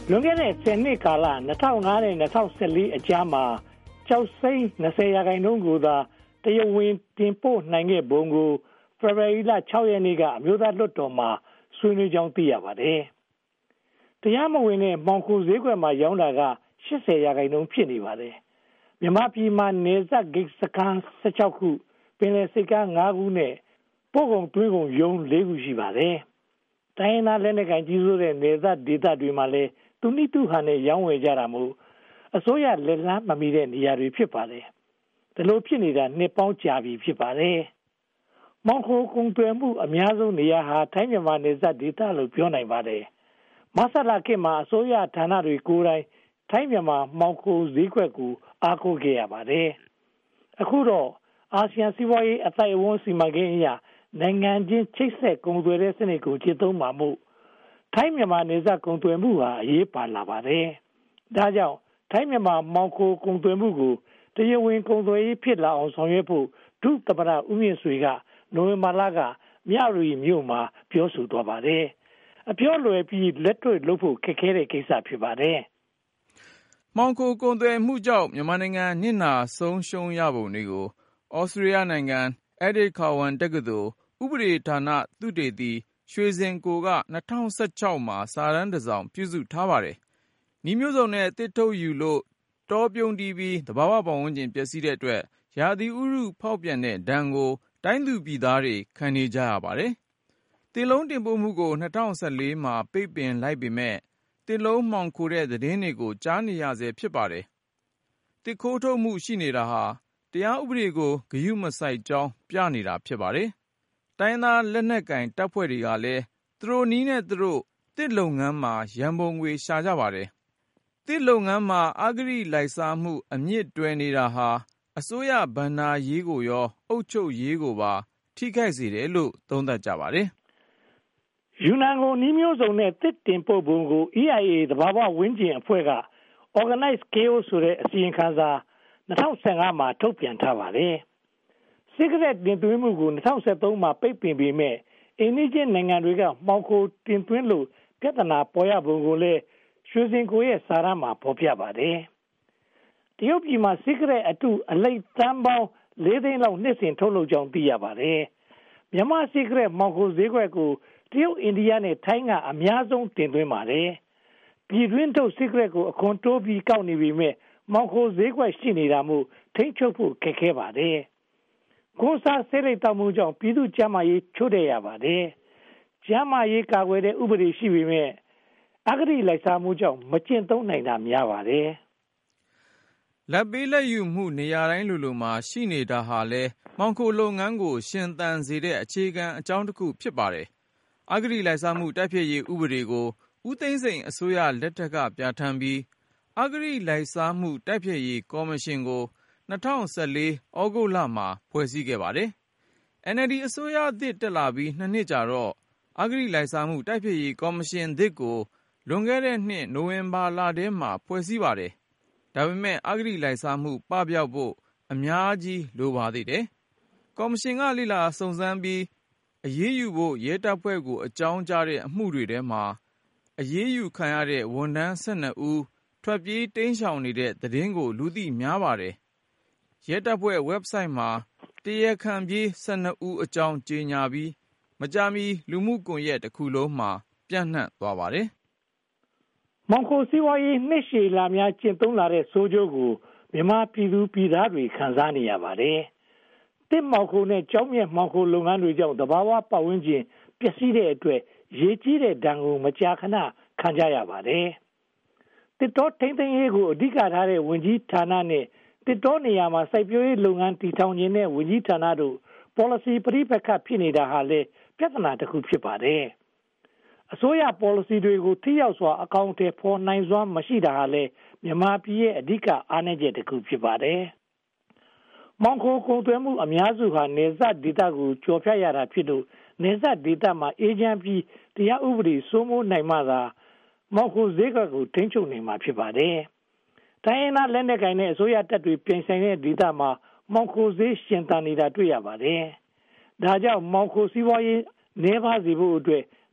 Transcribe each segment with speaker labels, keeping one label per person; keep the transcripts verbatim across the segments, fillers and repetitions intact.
Speaker 1: လွန်ခဲ့တဲ့ဆယ်နှစ်ကာလ၂၀၀၅နဲ့၂၀၁၄အကြားမှာကျောက်စိမ်း၂၀ရာခိုင်နှုန်းကိုသာတရားဝင်တင်ပို့နိုင်ခဲ့ပုံကိုဖေဖော်ဝါရီလ၆ရက်နေ့ကအမျိုးသားလွှတ်တော်မှာဆွေးနွေးကြောင်းသိရပါတယ်။တရားမဝင်တဲ့မှောင်ခိုဈေးကွက်မှာရောင်းတာက၈၀ရာခိုင်နှုန်းဖြစ်နေပါတယ်။မြန်မာပြည်မှာနယ်စပ်ဂိတ်စခန်း၁၆ခုပင်လယ်ဆိပ်ကမ်း၅ခုနဲ့ပို့ကုန်သွင်းကုန်ရုံး၄ခုရှိပါတယ်။တိုင်းရင်းသားလက်နက်ကိုင်ကြီးစိုးတဲ့နယ်စပ်ဒေသတွေမှာလည်းသူနိတုဟန်နဲ့ရောင်းဝယ်ကြတာမို့အစိုးရလက်လန်းမမီတဲ့နေရာတွေဖြစ်ပါတယ်။ဒီလိုဖြစ်နေတာနှစ်ပေါင်းကြာပြီဖြစ်ပါတယ်။မှောင်ခိုကုန်သွယ်မှုအများဆုံးနေရာဟာထိုင်းမြန်မာနယ်စပ်ဒေသလို့ပြောနိုင်ပါတယ်။မဆလာခေတ်မှာအစိုးရဌာနတွေကိုယ်တိုင်ထိုင်းမြန်မာမှောင်ခိုဈေးကွက်ကိုအားကိုးခဲ့ရပါတယ်။အခုတော့အာဆီယံစီးပွားရေးအသိုက်အဝန်းစီမံကိန်းအရနိုင်ငံချင်းချိတ်ဆက်ကုန်သွယ်တဲ့စနစ်ကိုကျင့်သုံးမှာမို့ထိုင်းမြန်မာနယ်စပ်ကုန်သွယ်မှုဟာအရေးပါလာပါတယ်။ဒါကြောင့်ထိုင်းမြန်မာမှောင်ခိုကုန်သွယ်မှုကိုတရားဝင်ကုန်သွယ်ရေးဖြစ်လာအောင်ဆောင်ရွက်ဖို့ဒုသမ္မတဦးမြင့်ဆွေကနိုဝင်ဘာလကမြရီမြို့မှာပြောဆိုသွားပါတယ်။အပြောလွယ်ပြီးလက်တွေ့လုပ်ဖို့ခက်ခဲတဲ့ကိစ္စဖြစ်ပါတယ်
Speaker 2: ။မှောင်ခိုကုန်သွယ်မှုကြောင့်မြန်မာနိုင်ငံနစ်နာဆုံးရှုံးရပုံတွေကိုဩစတြေးလျနိုင်ငံအဒစ်ခါဝန်တက္ကသိုလ်ဥပဒေဌာနသုတေသီရွှေစင်ကိုက၂၀၁၆မှာစာတမ်းတစ်စောင်ပြုစုထားပါတယ်။နည်းမျိုးစုံနဲ့တစ်ထုတ်ယူလို့တောပြုံးတီးပြီးသဘာဝပတ်ဝန်းကျင်ပျက်စီးတဲ့အတွက်ရာသီဥတုဖောက်ပြန်တဲ့ဒဏ်ကိုတိုင်းသူပြည်သားတွေခံနေကြရပါတယ်။သစ်လုံးတင်ပို့မှုကို၂၀၁၄မှာပိတ်ပင်လိုက်ပေမဲ့သစ်လုံးမှောင်ခိုတဲ့သတင်းတွေကိုကြားနေရဆဲဖြစ်ပါတယ်။သစ်ခိုးထုတ်မှုရှိနေတာဟာတရားဥပဒေကိုဂရုမစိုက်ကြောင်းပြနေတာဖြစ်ပါတယ်။တိုင်းသားလက်နက်ကိုင်တပ်ဖွဲ့တွေကလည်းသူတို့နည်းနဲ့သူတို့သစ်လုပ်ငန်းမှာရန်ပုံငွေရှာကြပါတယ်။သစ်လုပ်ငန်းမှာအဂတိလိုက်စားမှုအမြင့်တွယ်နေတာဟာအစိုးရဘဏ္ဍာရေးကိုရောအုပ်ချုပ်ရေးကိုပါထိခိုက်စေတယ်လို့သုံးသပ်ကြပါတယ်
Speaker 1: ။ယူနန်ကိုနည်းမျိုးစုံနဲ့သစ်တင်ပို့ပုံကို E I A သဘာဝဝန်းကျင်အဖွဲ့က Organized Chaos ဆိုတဲ့အစီရင်ခံစာ၂၀၁၅မှာထုတ်ပြန်ထားပါတယ်။စိဂရက်တင်သွင်းမှုကို၂၀၁၃မှာပိတ်ပင်ပေမဲ့အိန္ဒိယနိုင်ငံတွေကမှောင်ခိုတင်သွင်းလို့ပြဿနာပေါ်ရပုံကိုလည်းရွှေစင်ကိုရဲ့စာရမ်းမှာဖော်ပြပါတယ်။တရုတ်ပြည်မှာစိဂရက်အတုအလိပ်တန်းပေါင်း၄သိန်းလောက်နှစ်စဉ်ထုတ်လုပ်ကြောင်းသိရပါတယ်။မြန်မာစိဂရက်မှောင်ခိုဈေးကွက်ကိုတရုတ်အိန္ဒိယနဲ့ထိုင်းကအများဆုံးတင်သွင်းပါတယ်။ပြည်တွင်းထုတ်စိဂရက်ကိုအခွန်တိုးပြီးကောက်နေပေမဲ့မှောင်ခိုဈေးကွက်ရှိနေတာမို့ထိန်းချုပ်ဖို့ခက်ခဲပါတယ်။ကိုးစားဆေးလိပ်တောက်မှုကြောင့်ပြည်သူ့ကျန်းမာရေးချို့တဲ့ရပါတယ်။ကျန်းမာရေးကာကွယ်တဲ့ဥပဒေရှိပေမဲ့အဂတိလိုက်စားမှုကြောင့်မကျင့်သုံးနိုင်တာများပါတယ်
Speaker 2: ။လက်ပေးလက်ယူမှုနေရာတိုင်းလိုလိုမှာရှိနေတာဟာလဲမှောင်ခိုလုပ်ငန်းကိုရှင်သန်စေတဲ့အခြေခံအကြောင်းတစ်ခုဖြစ်ပါတယ်။အဂတိလိုက်စားမှုတိုက်ဖျက်ရေးဥပဒေကိုဦးသိန်းစိန်အစိုးရလက်ထက်ကပြဋ္ဌာန်းပြီးအဂတိလိုက်စားမှုတိုက်ဖျက်ရေးကော်မရှင်ကို၂၀၁၄ဩဂုတ်လမှာဖွဲ့စည်းခဲ့ပါတယ်။ N L D အစိုးရသစ်တက်လာပြီးနှစ်နှစ်ကြာတော့အဂတိလိုက်စားမှုတိုက်ဖျက်ရေးကော်မရှင်သစ်ကိုလွန်ခဲ့တဲ့နှစ်နိုဝင်ဘာလထဲမှာဖွဲ့စည်းပါတယ်။ဒါပေမဲ့အဂတိလိုက်စားမှုပပျောက်ဖို့အများကြီးလိုပါသေးတယ်။ကော်မရှင်ကလေ့လာစုံစမ်းပြီးအရေးယူဖို့ရဲတပ်ဖွဲ့ကိုအကြောင်းကြားတဲ့အမှုတွေထဲမှာအရေးယူခံရတဲ့ဝန်ထမ်း၁၂ဦးထွက်ပြေးတိမ်းရှောင်နေတဲ့သတင်းကိုလူသိများပါတယ်။ရဲတပ်ဖွဲ့ website မှာတရားခံပြေး၁၂ဦးအကြောင်းကြေညာပြီးမကြာမီလူမှုကွန်ရက်တစ်ခုလုံးမှာပြန့်နှံ့သွားပါတယ်
Speaker 1: ။မှောင်ခိုစီးပွားရေးနှစ်ရှည်လာများကျင့်သုံးလာတဲ့ဆိုးကျိုးကိုမြန်မာပြည်သူပြည်သားတွေခံစားနေရပါတယ်။တစ်မှောင်ခိုနဲ့ကြောင်းမြတ်မှောင်ခိုလုပ်ငန်းတွေကြောင့်သဘာဝပတ်ဝန်းကျင်ပျက်စီးတဲ့အတွက်ရေကြီးတဲ့ဒဏ်ကိုမကြာခဏခံကြရပါတယ်။တစ်တောထိန်းသိမ်းရေးကိုအဓိကထားတဲ့ဝန်ကြီးဌာနနဲ့တစ်တောနေရာမှာစိုက်ပျိုးရေးလုပ်ငန်းတည်ထောင်ခြင်းနဲ့ဝန်ကြီးဌာနတို့ policy ပရိပက္ခဖြစ်နေတာဟာလည်းပြဿနာတစ်ခုဖြစ်ပါတယ်။အစိုးရ policy တွေကိုထိရောက်စွာအကောင့်ထဲပေါ်နိုင်စွမ်းမရှိတာဟာလည်းမြန်မာပြည်ရဲ့အဓိကအားနည်းချက်တစ်ခုဖြစ်ပါတယ်။မှောင်ခိုကုန်သွယ်မှုအများစုဟာနယ်စပ်ဒေသကိုကျော်ဖြတ်ရတာဖြစ်လို့နယ်စပ်ဒေသမှာအေဂျင့်ပြီးတရားဥပဒေစိုးမိုးနိုင်မှသာမှောင်ခိုဈေးကွက်ကိုထိန်းချုပ်နိုင်မှာဖြစ်ပါတယ်။တိုင်းရင်းသားလက်နက်ကိုင်နဲ့အစိုးရတပ်တွေပြင်ဆိုင်တဲ့ဒေသမှာမှောင်ခိုဈေးရှင်သန်နေတာတွေ့ရပါတယ်။ဒါကြောင့်မှောင်ခိုစီးပွားရေးနှဲပါစေဖို့အတွက်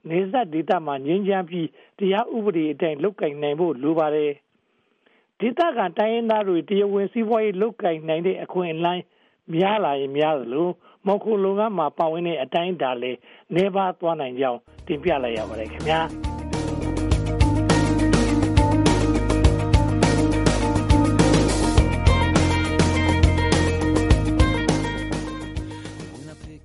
Speaker 1: နေဆက်ဒေသမှာငြင်းချမ်းပြီးတရားဥပဒေအတိုင်းလုပ်ကိုင်နိုင်ဖို့လိုပါတယ်ဒေသခံတိုင်းရင်းသားတွေတရားဝင်စီးပွားရေးလုပ်ကိုင်နိုင်တဲ့အခွင့်အလမ်းများလာရင်များသလိုမော်ခိုလုပ်ငန်းမှာပါဝင်တဲ့အတိုင်းဒါလည်းနေပါသွားနိုင်ကြောင်းတင်ပြလိုက်ရပါတယ်ခင်ဗျာ